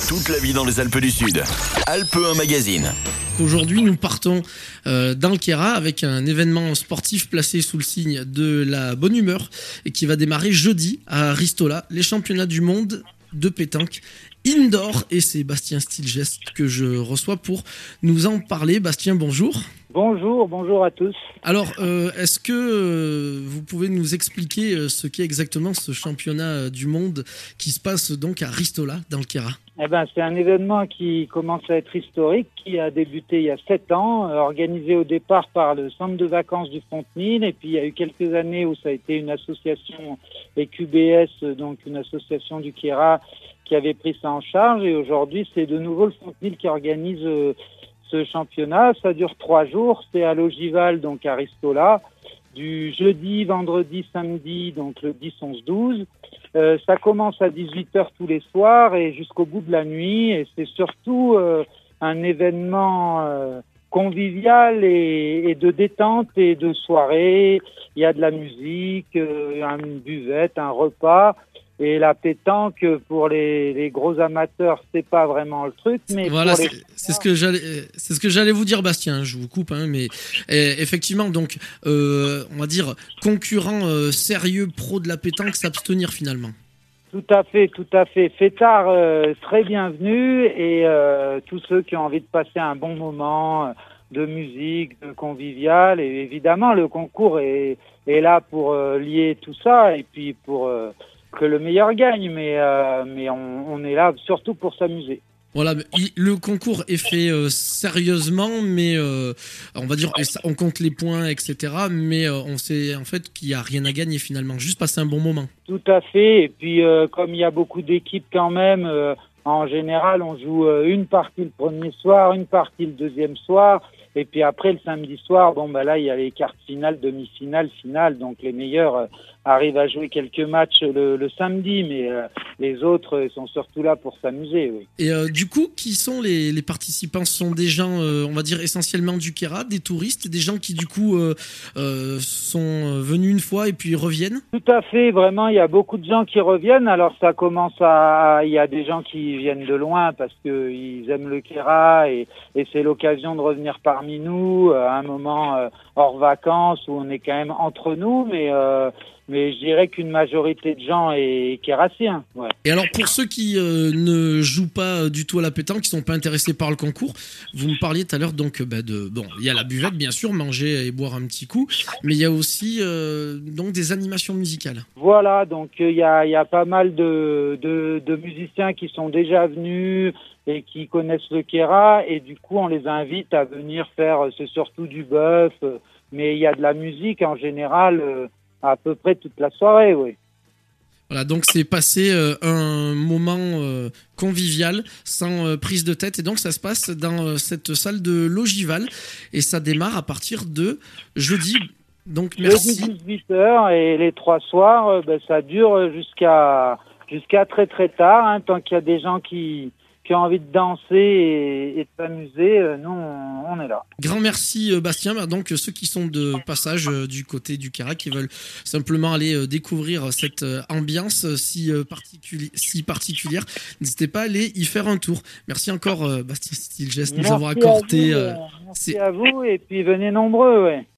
Toute la vie dans les Alpes du Sud. Alpes 1 Magazine. Aujourd'hui, nous partons dans le Queyras avec un événement sportif placé sous le signe de la bonne humeur et qui va démarrer jeudi à Ristola, les championnats du monde de pétanque indoor. Et c'est Bastien Stilgest que je reçois pour nous en parler. Bastien, bonjour. Bonjour à tous. Alors, est-ce que vous pouvez nous expliquer ce qu'est exactement ce championnat du monde qui se passe donc à Ristola, dans le Queyras ? C'est un événement qui commence à être historique, qui a débuté il y a 7 ans, organisé au départ par le centre de vacances du Fontenil, et puis il y a eu quelques années où ça a été une association EQBS, donc une association du Queyras, qui avait pris ça en charge, et aujourd'hui c'est de nouveau le Fontenil qui organise ce championnat. Ça dure 3 jours, c'est à l'Ogival, donc à Ristola, du jeudi, vendredi, samedi, donc le 10, 11, 12. Ça commence à 18h tous les soirs et jusqu'au bout de la nuit, et c'est surtout un événement convivial et de détente et de soirée. Il y a de la musique, une buvette, un repas. Et la pétanque, pour les gros amateurs, c'est pas vraiment le truc, mais voilà, pour c'est ce que j'allais vous dire, Bastien. Je vous coupe, mais effectivement, donc, on va dire concurrent sérieux pro de la pétanque, s'abstenir finalement. Tout à fait. Fêtard, très bienvenue, et tous ceux qui ont envie de passer un bon moment de musique, de convivial, et évidemment le concours est là pour lier tout ça, et puis pour que le meilleur gagne, mais on est là surtout pour s'amuser. Voilà, le concours est fait sérieusement, mais on va dire, on compte les points, etc. Mais on sait en fait qu'il n'y a rien à gagner finalement, juste passer un bon moment. Tout à fait, et puis comme il y a beaucoup d'équipes quand même, en général on joue une partie le premier soir, une partie le deuxième soir, et puis après le samedi soir, là il y a les quarts finales, demi-finales, finales, donc les meilleurs arrivent à jouer quelques matchs le samedi, mais les autres sont surtout là pour s'amuser. Oui. Et du coup, qui sont les participants? Ce sont des gens, on va dire essentiellement du Queyras, des touristes, des gens qui du coup sont venus une fois et puis reviennent? Tout à fait, vraiment, il y a beaucoup de gens qui reviennent. Alors ça commence il y a des gens qui viennent de loin parce que ils aiment le Queyras, et c'est l'occasion de revenir parmi nous à un moment hors vacances où on est quand même entre nous, mais je dirais qu'une majorité de gens est queyrassien. Ouais. Et alors pour ceux qui ne jouent pas du tout à la pétanque, qui sont pas intéressés par le concours, vous me parliez tout à l'heure donc il y a la buvette bien sûr, manger et boire un petit coup, mais il y a aussi donc des animations musicales. Voilà, donc il y a pas mal de musiciens qui sont déjà venus et qui connaissent le Queyras, et du coup on les invite à venir faire, c'est surtout du bœuf, mais il y a de la musique en général à peu près toute la soirée, oui. Voilà, donc c'est passer un moment convivial, sans prise de tête, et donc ça se passe dans cette salle de l'Ogival, et ça démarre à partir de jeudi. Donc merci. Jeudi 18h, et les 3 soirs, ça dure jusqu'à très très tard, tant qu'il y a des gens qui ont envie de danser et de s'amuser, nous on est là. Grand merci Bastien. Donc ceux qui sont de passage du côté du Queyras, qui veulent simplement aller découvrir cette ambiance si particulière, n'hésitez pas à aller y faire un tour. Merci encore Bastien Stilgest de nous avoir accordé. Merci à vous, et puis venez nombreux. Ouais.